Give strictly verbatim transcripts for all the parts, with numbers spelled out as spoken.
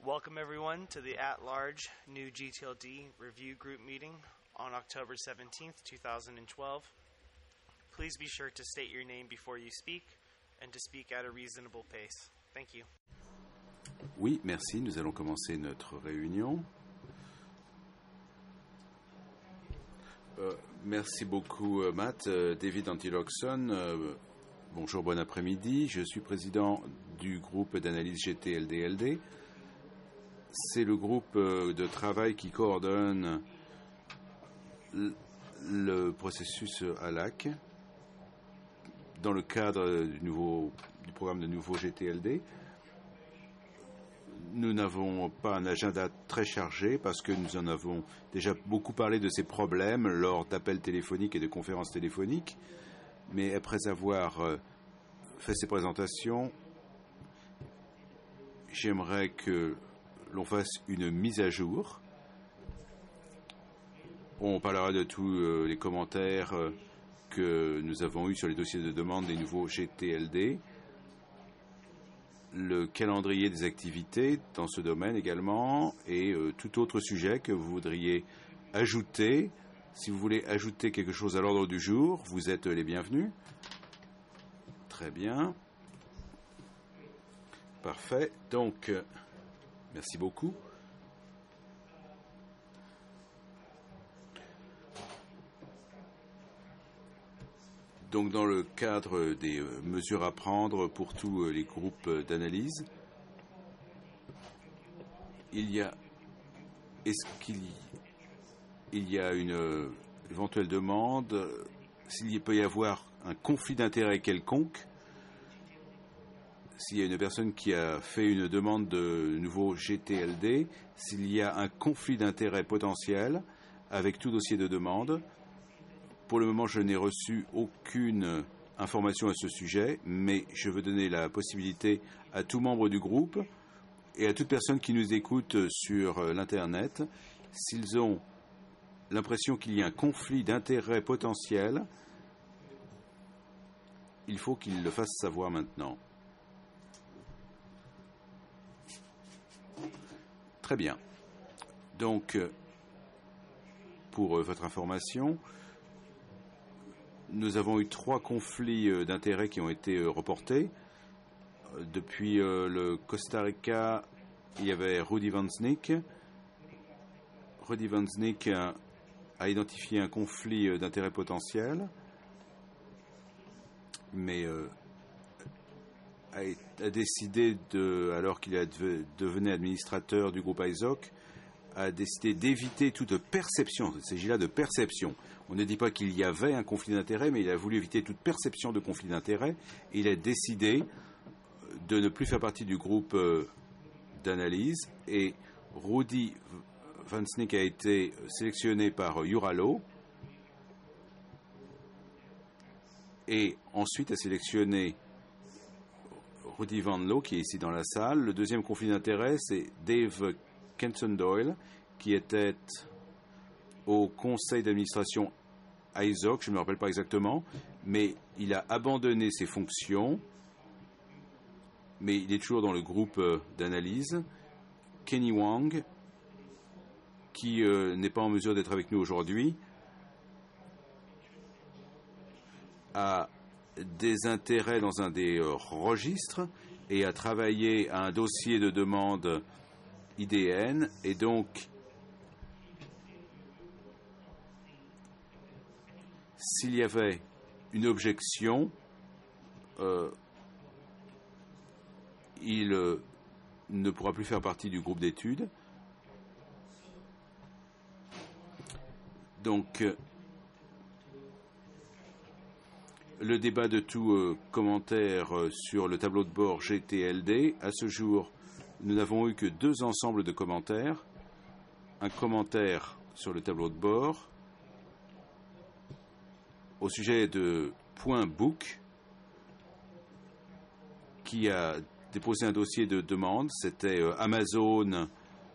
Welcome everyone to the at-large new G T L D review group meeting on October seventeenth, twenty twelve. Please be sure to state your name before you speak and to speak at a reasonable pace. Thank you. Oui, merci. Nous allons commencer notre réunion. Euh, merci beaucoup, euh, Matt. Euh, David Antiloxon. Euh, bonjour, bon après-midi. Je suis président du groupe d'analyse G T L D L D. C'est le groupe euh, de travail qui coordonne le, le processus A L A C dans le cadre du, nouveau, du programme de nouveau G T L D. Nous n'avons pas un agenda très chargé parce que nous en avons déjà beaucoup parlé de ces problèmes lors d'appels téléphoniques et de conférences téléphoniques. Mais après avoir fait ces présentations, j'aimerais que l'on fasse une mise à jour. On parlera de tous les commentaires que nous avons eus sur les dossiers de demande des nouveaux G T L D. Le calendrier des activités dans ce domaine également et euh, tout autre sujet que vous voudriez ajouter. Si vous voulez ajouter quelque chose à l'ordre du jour, vous êtes les bienvenus. Très bien. Parfait. Donc, euh, merci beaucoup. Donc, dans le cadre des mesures à prendre pour tous les groupes d'analyse, il y a, est-ce qu'il il y a une éventuelle demande, s'il peut y avoir un conflit d'intérêt quelconque, s'il y a une personne qui a fait une demande de nouveau G T L D, s'il y a un conflit d'intérêt potentiel avec tout dossier de demande. Pour le moment, je n'ai reçu aucune information à ce sujet, mais je veux donner la possibilité à tout membre du groupe et à toute personne qui nous écoute sur l'Internet, s'ils ont l'impression qu'il y a un conflit d'intérêt potentiel, il faut qu'ils le fassent savoir maintenant. Très bien. Donc, pour votre information, nous avons eu trois conflits d'intérêts qui ont été reportés. Depuis le Costa Rica, il y avait Rudy Van Snick. Rudy Van Snick a, a identifié un conflit d'intérêts potentiel, mais euh, a, a décidé, de, alors qu'il devenait administrateur du groupe I S O C, a décidé d'éviter toute perception. Il s'agit là de perception. On ne dit pas qu'il y avait un conflit d'intérêt, mais il a voulu éviter toute perception de conflit d'intérêt. Et il a décidé de ne plus faire partie du groupe d'analyse. Et Rudy Van Snick a été sélectionné par Uralo. Et ensuite a sélectionné Rudy Van Loo, qui est ici dans la salle. Le deuxième conflit d'intérêt, c'est Dave Kenton Doyle, qui était au conseil d'administration I S O C, je ne me rappelle pas exactement, mais il a abandonné ses fonctions, mais il est toujours dans le groupe d'analyse. Kenny Wang, qui euh, n'est pas en mesure d'être avec nous aujourd'hui, a des intérêts dans un des euh, registres et a travaillé à un dossier de demande I D N, et donc s'il y avait une objection, euh, il euh, ne pourra plus faire partie du groupe d'études. Donc, euh, le débat de tout euh, commentaire euh, sur le tableau de bord G T L D, à ce jour, nous n'avons eu que deux ensembles de commentaires. Un commentaire sur le tableau de bord au sujet de Point Book, qui a déposé un dossier de demande. C'était euh, Amazon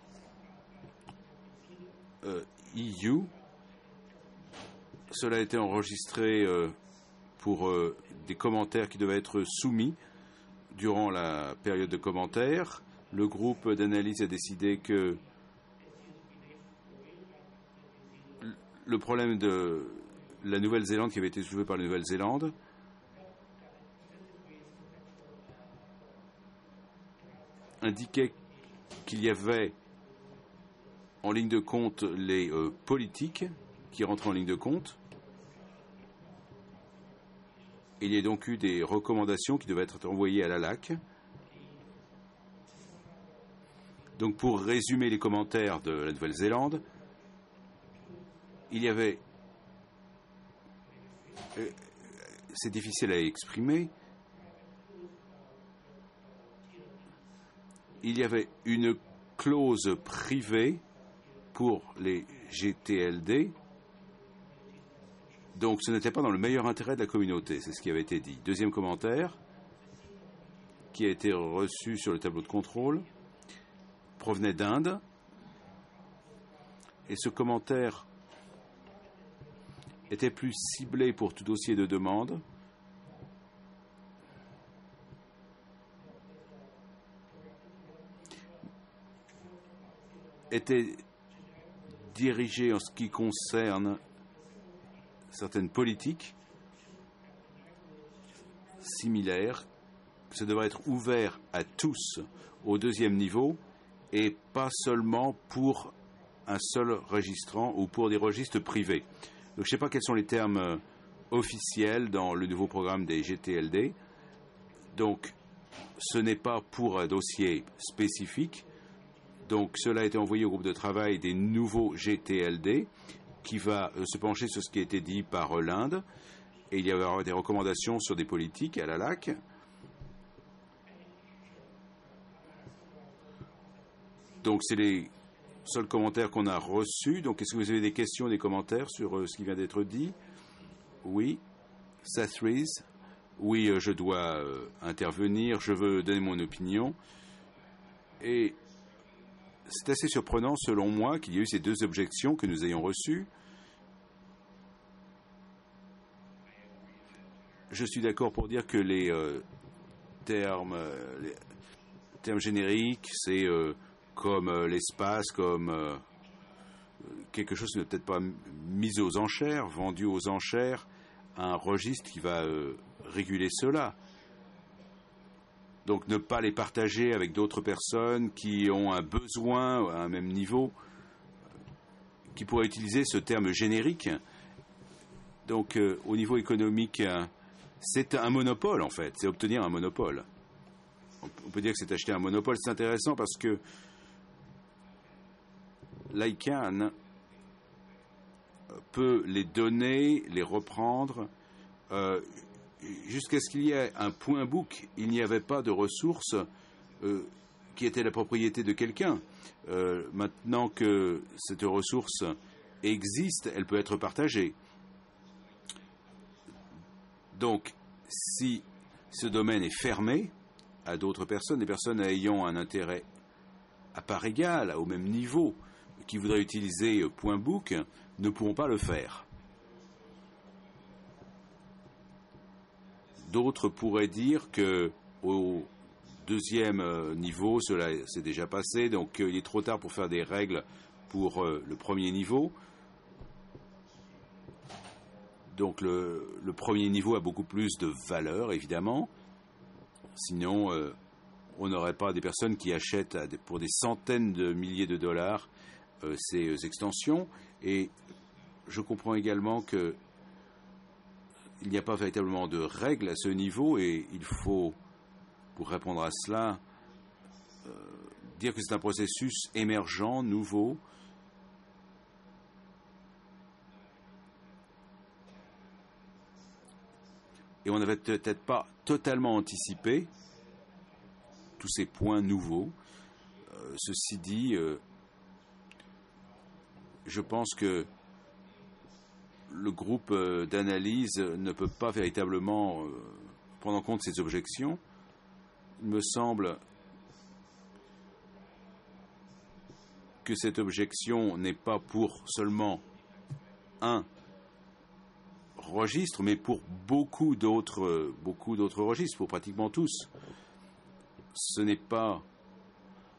euh, E U. Cela a été enregistré euh, pour euh, des commentaires qui devaient être soumis durant la période de commentaires. le groupe d'analyse a décidé que le problème de la Nouvelle-Zélande qui avait été soulevé par la Nouvelle-Zélande indiquait qu'il y avait en ligne de compte les euh, politiques qui rentraient en ligne de compte. Il y a donc eu des recommandations qui devaient être envoyées à la L A C. Donc pour résumer les commentaires de la Nouvelle-Zélande, il y avait, euh, c'est difficile à exprimer, il y avait une clause privée pour les G T L D, donc ce n'était pas dans le meilleur intérêt de la communauté, c'est ce qui avait été dit. Deuxième commentaire, qui a été reçu sur le tableau de contrôle, provenait d'Inde, et ce commentaire était plus ciblé pour tout dossier de demande. Était dirigé en ce qui concerne certaines politiques similaires. Ça devrait être ouvert à tous au deuxième niveau et pas seulement pour un seul registrant ou pour des registres privés. Donc, je ne sais pas quels sont les termes officiels dans le nouveau programme des G T L D. Donc, ce n'est pas pour un dossier spécifique. Donc, cela a été envoyé au groupe de travail des nouveaux G T L D qui va euh, se pencher sur ce qui a été dit par euh, l'Inde. Et il y aura des recommandations sur des politiques à la L A C. Donc, c'est les seuls commentaires qu'on a reçus. Donc, est-ce que vous avez des questions, des commentaires sur euh, ce qui vient d'être dit? Oui. Seth Rees. Oui, euh, je dois euh, intervenir. Je veux donner mon opinion. Et c'est assez surprenant, selon moi, qu'il y ait eu ces deux objections que nous ayons reçues. Je suis d'accord pour dire que les euh, termes, euh, les termes génériques, c'est euh, comme euh, l'espace, comme euh, quelque chose qui n'est peut-être pas mis aux enchères, vendu aux enchères, un registre qui va euh, réguler cela. Donc ne pas les partager avec d'autres personnes qui ont un besoin à un même niveau, qui pourraient utiliser ce terme générique. Donc euh, au niveau économique, euh, c'est un monopole en fait, c'est obtenir un monopole. On peut dire que c'est acheter un monopole. C'est intéressant parce que l'I C A N peut les donner, les reprendre, euh, jusqu'à ce qu'il y ait un point book. Il n'y avait pas de ressources euh, qui étaient la propriété de quelqu'un. Euh, maintenant que cette ressource existe, elle peut être partagée. Donc, si ce domaine est fermé à d'autres personnes, des personnes ayant un intérêt à part égale, au même niveau, qui voudraient utiliser point book, ne pourront pas le faire. D'autres pourraient dire que au deuxième niveau, cela s'est déjà passé, donc il est trop tard pour faire des règles pour le premier niveau. Donc le, le premier niveau a beaucoup plus de valeur, évidemment. Sinon, euh, on n'aurait pas des personnes qui achètent à des, pour des centaines de milliers de dollars euh, ces euh, extensions. Et je comprends également que il n'y a pas véritablement de règles à ce niveau et il faut, pour répondre à cela, euh, dire que c'est un processus émergent, nouveau. Et on n'avait peut-être pas totalement anticipé tous ces points nouveaux. Euh, ceci dit, euh, je pense que le groupe euh, d'analyse ne peut pas véritablement euh, prendre en compte ces objections. Il me semble que cette objection n'est pas pour seulement un registre, mais pour beaucoup d'autres, beaucoup d'autres registres, pour pratiquement tous. Ce n'est pas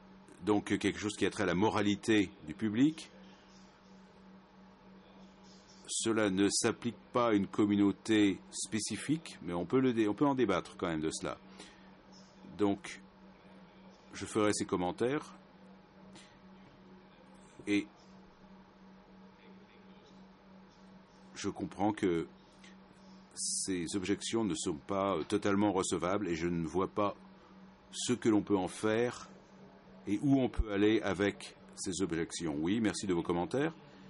donc quelque chose qui a trait à la moralité du public. Cela ne s'applique pas à une communauté spécifique, mais on peut, le dé- on peut en débattre quand même de cela. Donc, je ferai ces commentaires et je comprends que ces objections ne sont pas totalement recevables et je ne vois pas ce que l'on peut en faire et où on peut aller avec ces objections. Oui, merci de vos commentaires.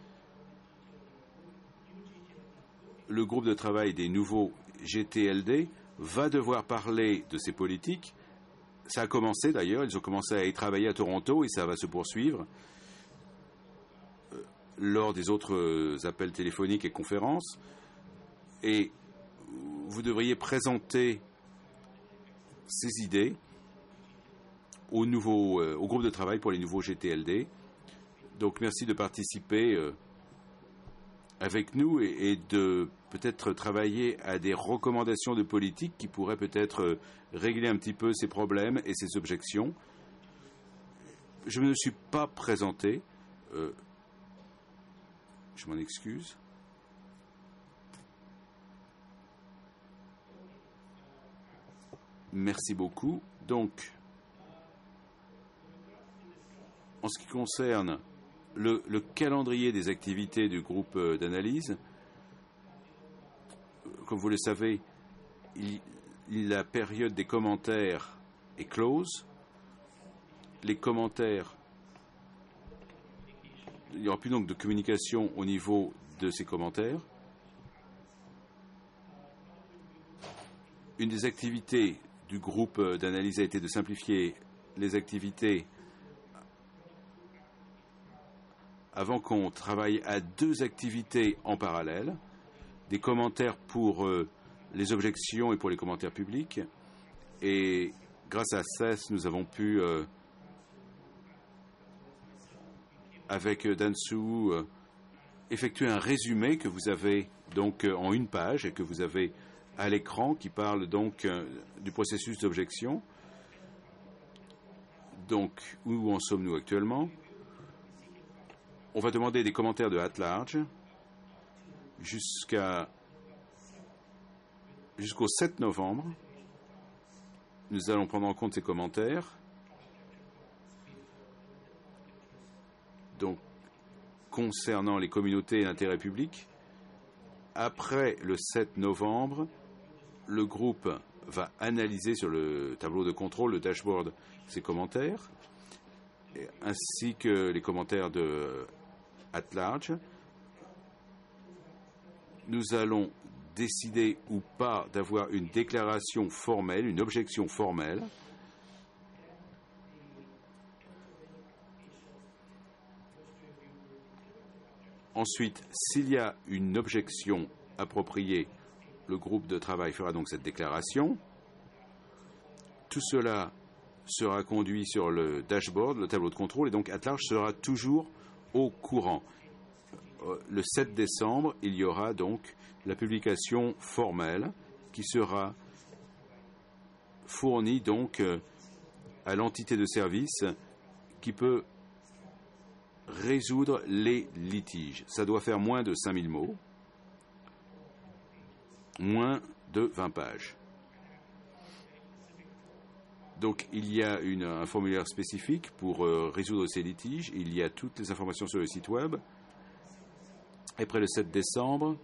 Le groupe de travail des nouveaux G T L D va devoir parler de ces politiques. Ça a commencé d'ailleurs, ils ont commencé à y travailler à Toronto et ça va se poursuivre euh, lors des autres euh, appels téléphoniques et conférences. Et vous devriez présenter ces idées au, nouveau, euh, au groupe de travail pour les nouveaux G T L D. Donc merci de participer euh, avec nous et, et de peut-être travailler à des recommandations de politique qui pourraient peut-être euh, régler un petit peu ces problèmes et ces objections. Je ne me suis pas présenté. Euh, je m'en excuse. Merci beaucoup. Donc, en ce qui concerne le, le calendrier des activités du groupe d'analyse, comme vous le savez, il, la période des commentaires est close. Les commentaires, il n'y aura plus donc de communication au niveau de ces commentaires. Une des activités du groupe d'analyse a été de simplifier les activités avant qu'on travaille à deux activités en parallèle, des commentaires pour euh, les objections et pour les commentaires publics. Et grâce à C E S, nous avons pu, euh, avec Dansu, euh, effectuer un résumé que vous avez donc euh, en une page et que vous avez à l'écran, qui parle donc euh, du processus d'objection. Donc, où en sommes-nous actuellement? On va demander des commentaires de at large jusqu'à jusqu'au sept novembre. Nous allons prendre en compte ces commentaires. Donc, concernant les communautés d'intérêt public, après le sept novembre, le groupe va analyser sur le tableau de contrôle, le dashboard, ces commentaires, ainsi que les commentaires de at large. Nous allons décider ou pas d'avoir une déclaration formelle, une objection formelle. Ensuite, s'il y a une objection appropriée, le groupe de travail fera donc cette déclaration. Tout cela sera conduit sur le dashboard, le tableau de contrôle, et donc at large sera toujours au courant. Le sept décembre, il y aura donc la publication formelle qui sera fournie donc à l'entité de service qui peut résoudre les litiges. Ça doit faire moins de cinq mille mots, moins de vingt pages. Donc il y a une, un formulaire spécifique pour euh, résoudre ces litiges. Il y a toutes les informations sur le site web. Après le sept décembre,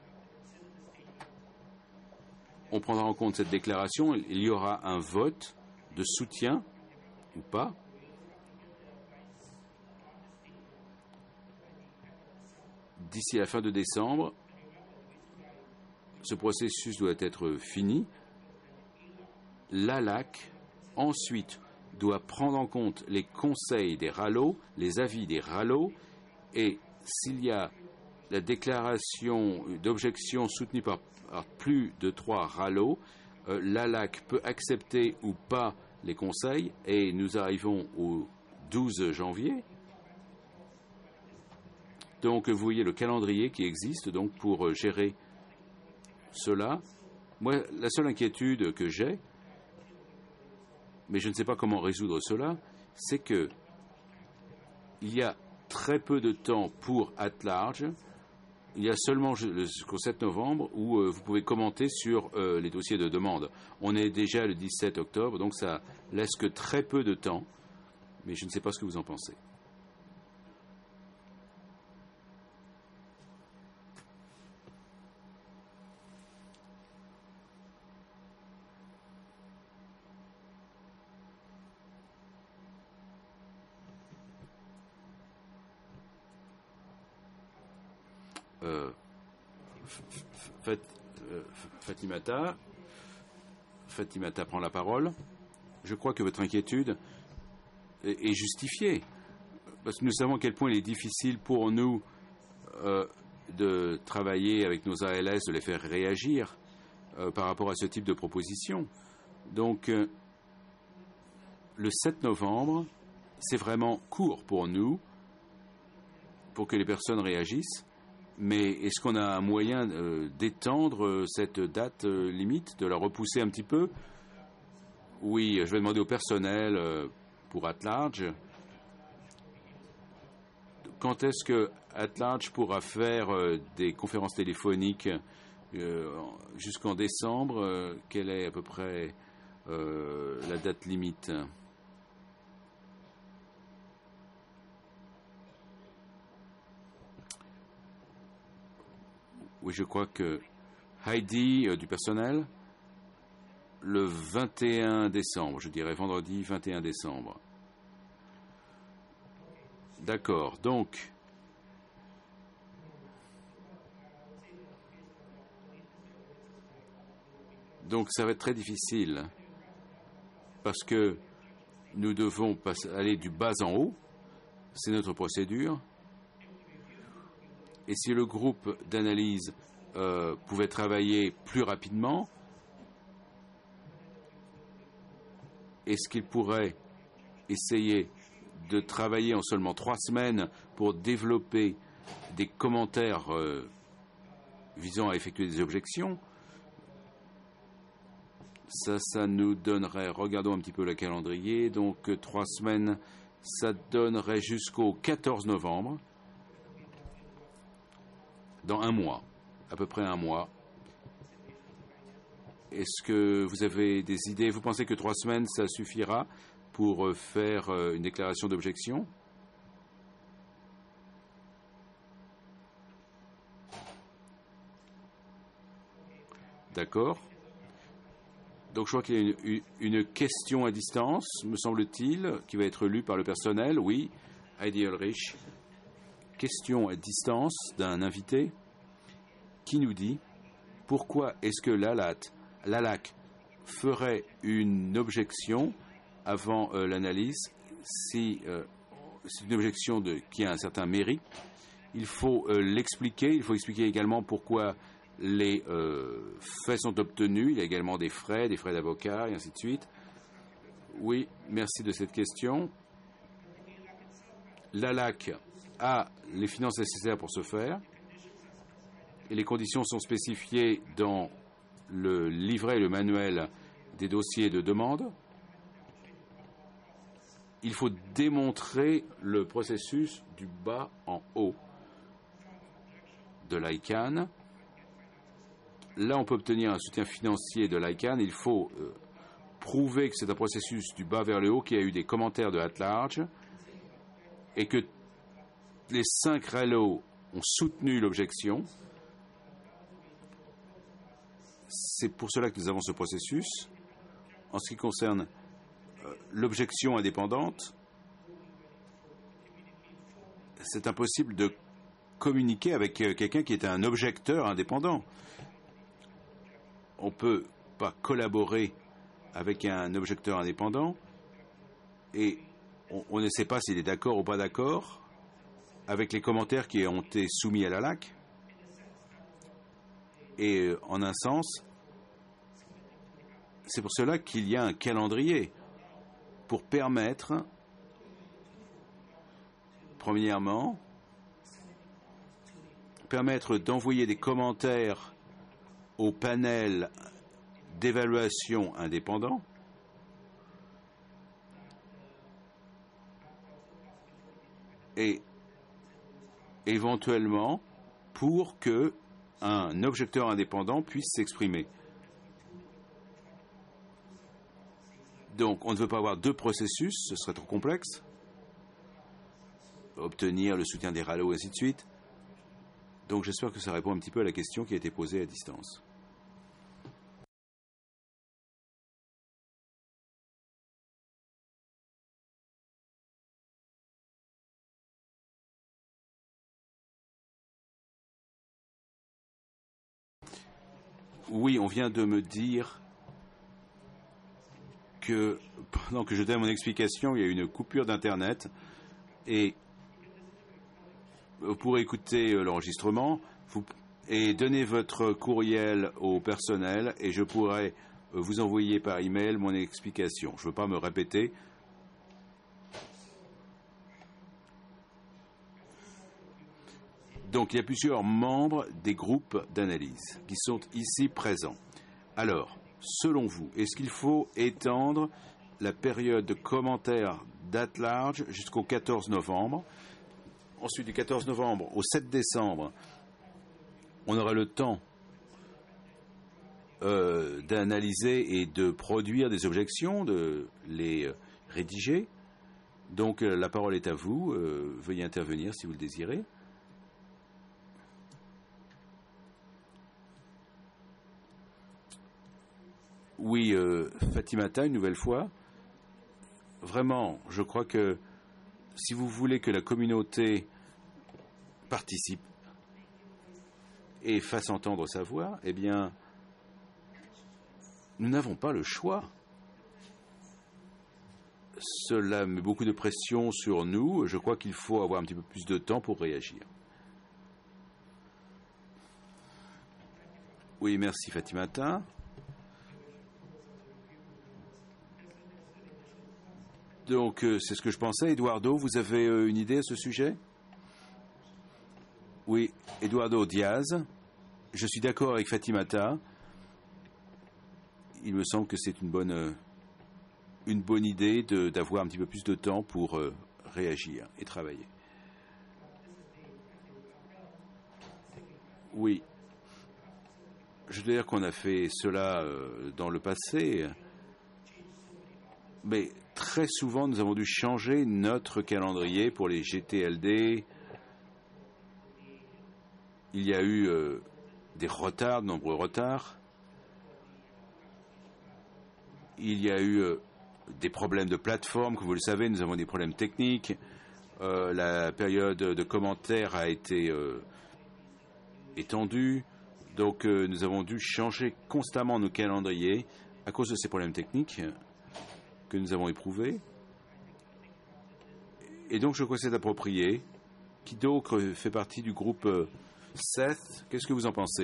on prendra en compte cette déclaration. Il y aura un vote de soutien ou pas. D'ici la fin de décembre, ce processus doit être fini. L'A L A C, ensuite, doit prendre en compte les conseils des R A L O, les avis des R A L O, et s'il y a la déclaration d'objection soutenue par, par plus de trois R A L O, euh, l'A L A C peut accepter ou pas les conseils, et nous arrivons au douze janvier. Donc, vous voyez le calendrier qui existe donc pour euh, gérer cela. Moi, la seule inquiétude que j'ai, mais je ne sais pas comment résoudre cela, c'est que il y a très peu de temps pour at large. Il y a seulement jusqu'au sept novembre où euh, vous pouvez commenter sur euh, les dossiers de demande. On est déjà le dix-sept octobre, donc ça laisse que très peu de temps, mais je ne sais pas ce que vous en pensez. Euh, Fat, euh, Fatimata, Fatimata prend la parole. Je crois que votre inquiétude est, est justifiée, parce que nous savons à quel point il est difficile pour nous euh, de travailler avec nos A L S, de les faire réagir euh, par rapport à ce type de proposition. Donc, euh, le sept novembre, c'est vraiment court pour nous, pour que les personnes réagissent. Mais est-ce qu'on a un moyen euh, d'étendre cette date euh, limite, de la repousser un petit peu? Oui, je vais demander au personnel euh, pour at large. Quand est-ce que at large pourra faire euh, des conférences téléphoniques euh, jusqu'en décembre? euh, Quelle est à peu près euh, la date limite? Oui, je crois que Heidi euh, du personnel, le vingt et un décembre, je dirais vendredi vingt et un décembre. D'accord, donc donc ça va être très difficile parce que nous devons passer, aller du bas en haut, c'est notre procédure. Et si le groupe d'analyse euh, pouvait travailler plus rapidement, est-ce qu'il pourrait essayer de travailler en seulement trois semaines pour développer des commentaires euh, visant à effectuer des objections? Ça, ça nous donnerait, regardons un petit peu le calendrier, donc euh, trois semaines, ça donnerait jusqu'au quatorze novembre. Dans un mois, à peu près un mois. Est-ce que vous avez des idées? Vous pensez que trois semaines, ça suffira pour faire une déclaration d'objection? D'accord. Donc je crois qu'il y a une, une question à distance, me semble-t-il, qui va être lue par le personnel. Oui, Heidi Ulrich. Question à distance d'un invité qui nous dit pourquoi est-ce que l'A L A C ferait une objection avant euh, l'analyse si euh, c'est une objection de, qui a un certain mérite. Il faut euh, l'expliquer, il faut expliquer également pourquoi les euh, faits sont obtenus, il y a également des frais, des frais d'avocat et ainsi de suite. Oui, merci de cette question. L'A L A C a les finances nécessaires pour ce faire et les conditions sont spécifiées dans le livret et le manuel des dossiers de demande. Il faut démontrer le processus du bas en haut de l'I C A N. Là, on peut obtenir un soutien financier de l'I C A N. Il faut euh, prouver que c'est un processus du bas vers le haut qui a eu des commentaires de at large et que les cinq R L O ont soutenu l'objection. C'est pour cela que nous avons ce processus. En ce qui concerne euh, l'objection indépendante, c'est impossible de communiquer avec euh, quelqu'un qui est un objecteur indépendant. On ne peut pas collaborer avec un objecteur indépendant et on, on ne sait pas s'il est d'accord ou pas d'accord avec les commentaires qui ont été soumis à la L A C. Et en un sens, c'est pour cela qu'il y a un calendrier pour permettre, premièrement, permettre d'envoyer des commentaires au panel d'évaluation indépendant. et éventuellement pour que un objecteur indépendant puisse s'exprimer. Donc, on ne veut pas avoir deux processus, ce serait trop complexe. Obtenir le soutien des R A L O, et ainsi de suite. Donc, j'espère que ça répond un petit peu à la question qui a été posée à distance. Oui, on vient de me dire que pendant que je donnais mon explication, il y a eu une coupure d'Internet et vous pourrez écouter l'enregistrement vous, et donner votre courriel au personnel et je pourrai vous envoyer par email mon explication. Je ne veux pas me répéter. Donc, il y a plusieurs membres des groupes d'analyse qui sont ici présents. Alors, selon vous, est-ce qu'il faut étendre la période de commentaires d'at-large jusqu'au quatorze novembre? Ensuite, du quatorze novembre au sept décembre, on aura le temps euh, d'analyser et de produire des objections, de les euh, rédiger. Donc, euh, la parole est à vous. Euh, veuillez intervenir si vous le désirez. Oui, euh, Fatimata, une nouvelle fois. Vraiment, je crois que si vous voulez que la communauté participe et fasse entendre sa voix, eh bien, nous n'avons pas le choix. Cela met beaucoup de pression sur nous. Je crois qu'il faut avoir un petit peu plus de temps pour réagir. Oui, merci Fatimata. Donc, euh, c'est ce que je pensais. Eduardo, vous avez euh, une idée à ce sujet? Oui, Eduardo Diaz. Je suis d'accord avec Fatimata. Il me semble que c'est une bonne, euh, une bonne idée de, d'avoir un petit peu plus de temps pour euh, réagir et travailler. Oui. Je veux dire qu'on a fait cela euh, dans le passé. Mais très souvent, nous avons dû changer notre calendrier pour les G T L D. Il y a eu euh, des retards, de nombreux retards. Il y a eu euh, des problèmes de plateforme, comme vous le savez, nous avons des problèmes techniques. Euh, la période de commentaires a été euh, étendue. Donc, euh, nous avons dû changer constamment nos calendriers à cause de ces problèmes techniques que nous avons éprouvés. Et donc, je crois que c'est approprié. Qui d'autre fait partie du groupe euh, Seth? Qu'est-ce que vous en pensez?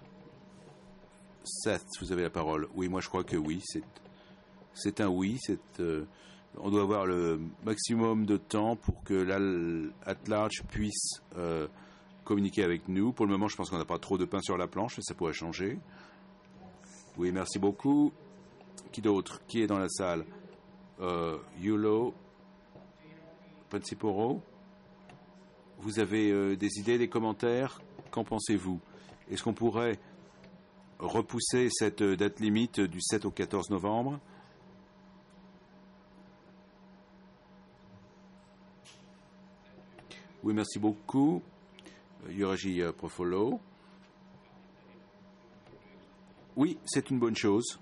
Seth, vous avez la parole. Oui, moi je crois que oui. C'est, c'est un oui. C'est, euh, on doit avoir le maximum de temps pour que l'at-large puisse euh, communiquer avec nous. Pour le moment, je pense qu'on n'a pas trop de pain sur la planche, mais ça pourrait changer. Oui, merci beaucoup. Qui d'autre? Qui est dans la salle? euh, Yulo, Principoro. Vous avez euh, des idées, des commentaires? Qu'en pensez-vous? Est-ce qu'on pourrait repousser cette date limite du sept au quatorze novembre? Oui, merci beaucoup. Yoraji Profolo. Oui, c'est une bonne chose.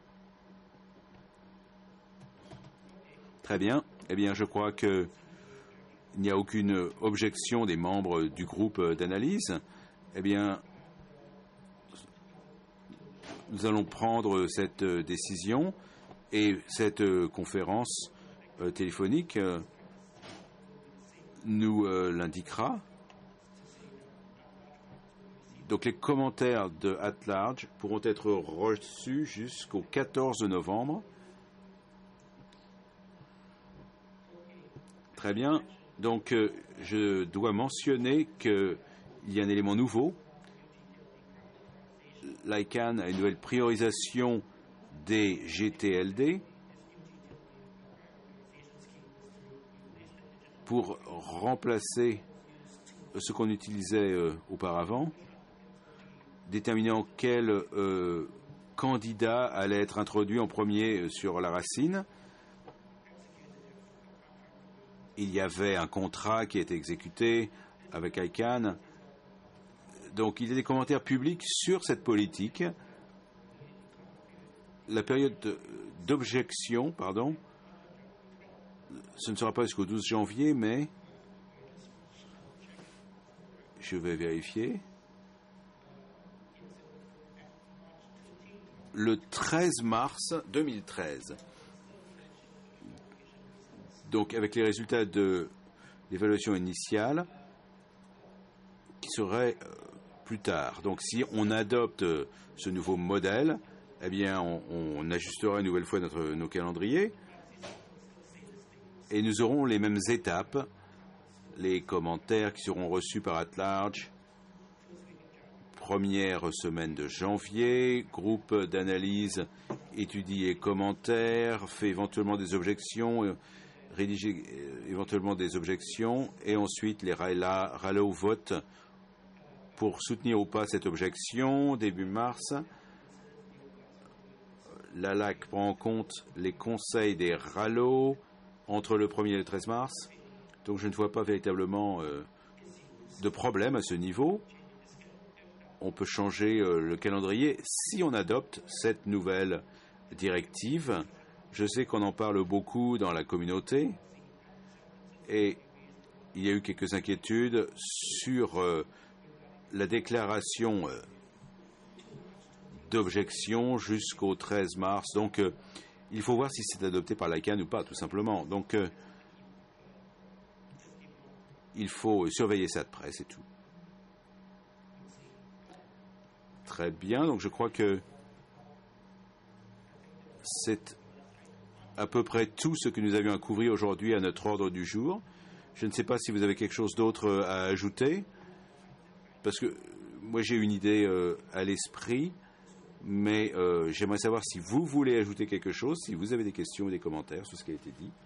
Très bien. Eh bien, je crois qu'il n'y a aucune objection des membres du groupe d'analyse. Eh bien, nous allons prendre cette décision et cette conférence téléphonique nous l'indiquera. Donc, les commentaires de at-large pourront être reçus jusqu'au quatorze novembre. Très bien. Donc, euh, je dois mentionner qu'il y a un élément nouveau. L'I C A N a une nouvelle priorisation des G T L D pour remplacer ce qu'on utilisait euh, auparavant, déterminant quel euh, candidat allait être introduit en premier sur la racine. Il y avait un contrat qui a été exécuté avec I C A N. Donc il y a des commentaires publics sur cette politique. La période d'objection, pardon, ce ne sera pas jusqu'au douze janvier, mais je vais vérifier. Le treize mars deux mille treize. Donc avec les résultats de l'évaluation initiale qui seraient plus tard. Donc si on adopte ce nouveau modèle, eh bien on, on ajustera une nouvelle fois notre, nos calendriers et nous aurons les mêmes étapes, les commentaires qui seront reçus par at-large, première semaine de janvier, groupe d'analyse étudie et commentaires, fait éventuellement des objections, rédiger éventuellement des objections, et ensuite les rallo votent pour soutenir ou pas cette objection. Début mars, l'A L A C prend en compte les conseils des rallo entre le premier et le treize mars. Donc je ne vois pas véritablement euh, de problème à ce niveau. On peut changer euh, le calendrier si on adopte cette nouvelle directive. Je sais qu'on en parle beaucoup dans la communauté et il y a eu quelques inquiétudes sur euh, la déclaration euh, d'objection jusqu'au treize mars. Donc euh, il faut voir si c'est adopté par l'I C A N ou pas, tout simplement. Donc euh, il faut surveiller ça de près, c'est tout. Très bien, donc je crois que c'est à peu près tout ce que nous avions à couvrir aujourd'hui à notre ordre du jour. Je ne sais pas si vous avez quelque chose d'autre à ajouter, parce que moi j'ai une idée euh, à l'esprit, mais euh, j'aimerais savoir si vous voulez ajouter quelque chose, si vous avez des questions ou des commentaires sur ce qui a été dit.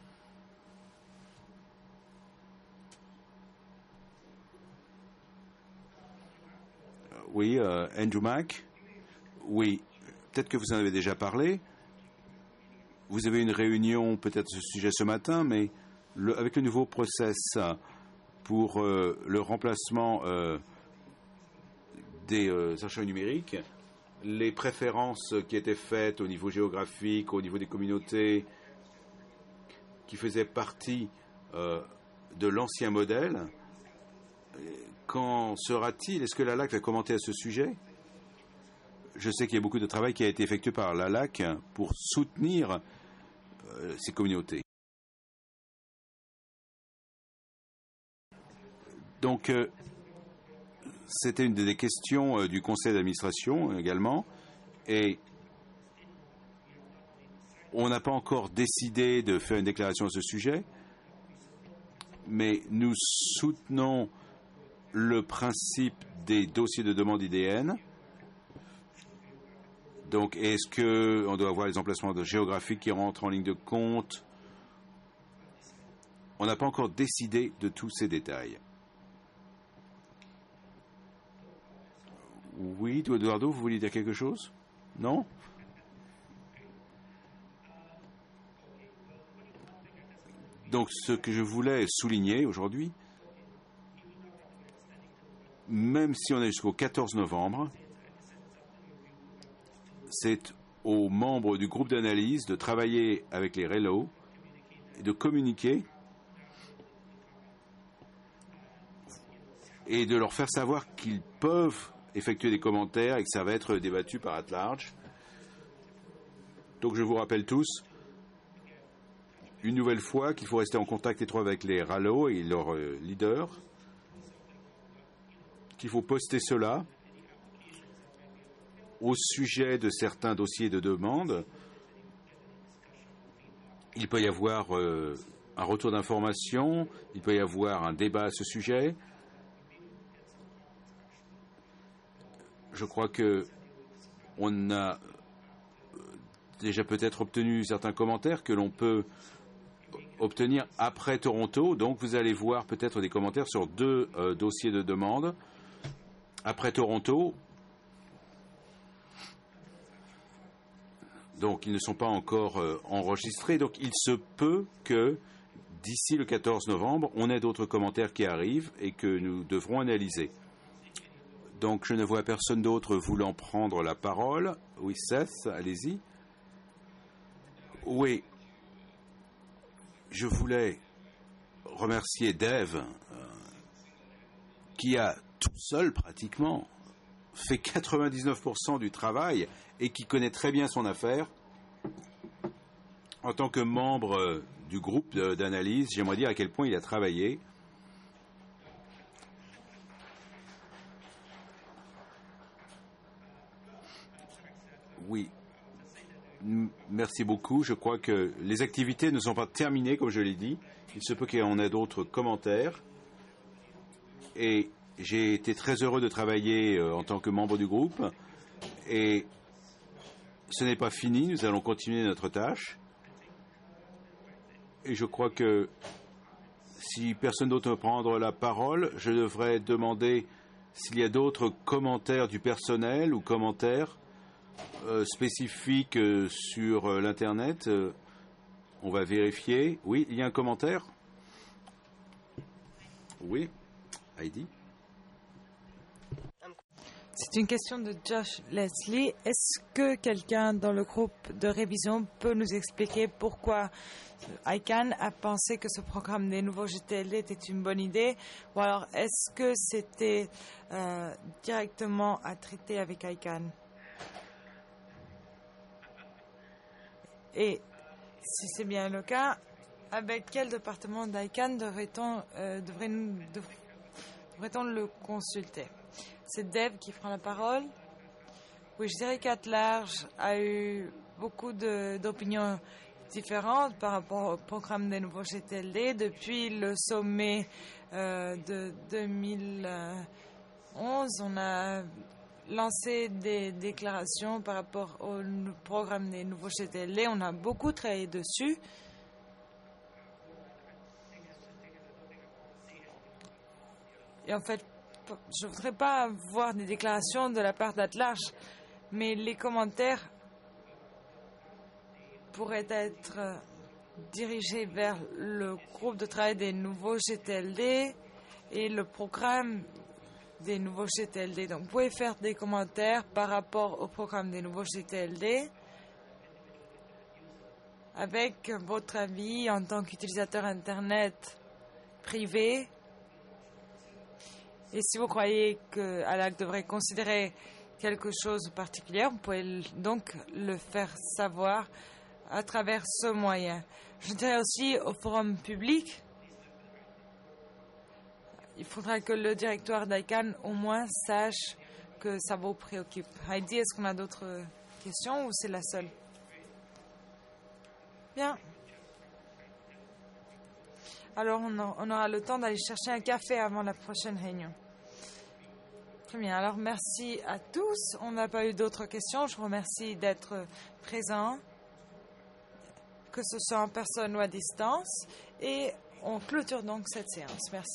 Oui, euh, Andrew Mack. Oui, peut-être que vous en avez déjà parlé. Vous avez une réunion peut-être à ce sujet ce matin, mais le, avec le nouveau process pour euh, le remplacement euh, des euh, archives numériques, les préférences qui étaient faites au niveau géographique, au niveau des communautés, qui faisaient partie euh, de l'ancien modèle, qu'en sera-t-il? Est-ce que l'A L A C va commenter à ce sujet? Je sais qu'il y a beaucoup de travail qui a été effectué par l'A L A C pour soutenir euh, ces communautés. Donc, euh, c'était une des questions euh, du conseil d'administration également. Et on n'a pas encore décidé de faire une déclaration à ce sujet, mais nous soutenons le principe des dossiers de demande I D N. Donc, est-ce qu'on doit avoir les emplacements de géographiques qui rentrent en ligne de compte? On n'a pas encore décidé de tous ces détails. Oui, Eduardo, vous vouliez dire quelque chose? Non? Donc, ce que je voulais souligner aujourd'hui, même si on est jusqu'au quatorze novembre, c'est aux membres du groupe d'analyse de travailler avec les R E L O et de communiquer et de leur faire savoir qu'ils peuvent effectuer des commentaires et que ça va être débattu par at-large. Donc je vous rappelle tous, une nouvelle fois, qu'il faut rester en contact étroit avec les R A L O et leurs euh, leaders, qu'il faut poster cela au sujet de certains dossiers de demande. Il peut y avoir euh, un retour d'information, il peut y avoir un débat à ce sujet. Je crois que on a déjà peut-être obtenu certains commentaires que l'on peut obtenir après Toronto. Donc vous allez voir peut-être des commentaires sur deux euh, dossiers de demande. Après Toronto, donc ils ne sont pas encore euh, enregistrés. Donc il se peut que d'ici le quatorze novembre, on ait d'autres commentaires qui arrivent et que nous devrons analyser. Donc je ne vois personne d'autre voulant prendre la parole. Oui, Seth, allez-y. Oui, je voulais remercier Dave, euh, qui a tout seul pratiquement fait quatre-vingt-dix-neuf pour cent du travail et qui connaît très bien son affaire. En tant que membre euh, du groupe d'analyse, j'aimerais dire à quel point il a travaillé. Oui. Merci beaucoup. Je crois que les activités ne sont pas terminées, comme je l'ai dit. Il se peut qu'il y en ait d'autres commentaires. Et j'ai été très heureux de travailler en tant que membre du groupe. Et ce n'est pas fini. Nous allons continuer notre tâche. Et je crois que si personne d'autre veut prendre la parole, je devrais demander s'il y a d'autres commentaires du personnel ou commentaires Euh, spécifique euh, sur euh, l'Internet. Euh, on va vérifier. Oui, il y a un commentaire. Oui, Heidi. C'est une question de Josh Leslie. Est-ce que quelqu'un dans le groupe de révision peut nous expliquer pourquoi I C A N a pensé que ce programme des nouveaux G T L D était une bonne idée, ou alors est-ce que c'était euh, directement à traiter avec I C A N? Et si c'est bien le cas, avec quel département d'I C A N devrait-on euh, devrait, devrait, devrait-on le consulter? C'est Deb qui prend la parole. Oui, je dirais qu'At-Large a eu beaucoup de, d'opinions différentes par rapport au programme des nouveaux G T L D. Depuis le sommet euh, de deux mille onze, on a lancé des déclarations par rapport au programme des nouveaux G T L D. On a beaucoup travaillé dessus. Et en fait, je ne voudrais pas voir des déclarations de la part d'At-Large, mais les commentaires pourraient être dirigés vers le groupe de travail des nouveaux G T L D et le programme des nouveaux G T L D. Donc, vous pouvez faire des commentaires par rapport au programme des nouveaux G T L D avec votre avis en tant qu'utilisateur Internet privé. Et si vous croyez que A L A C devrait considérer quelque chose de particulier, vous pouvez donc le faire savoir à travers ce moyen. Je dirais aussi au forum public, il faudra que le directoire d'I C A N au moins sache que ça vous préoccupe. Heidi, est-ce qu'on a d'autres questions ou c'est la seule? Bien. Alors, on aura le temps d'aller chercher un café avant la prochaine réunion. Très bien. Alors, merci à tous. On n'a pas eu d'autres questions. Je vous remercie d'être présents, que ce soit en personne ou à distance. Et on clôture donc cette séance. Merci.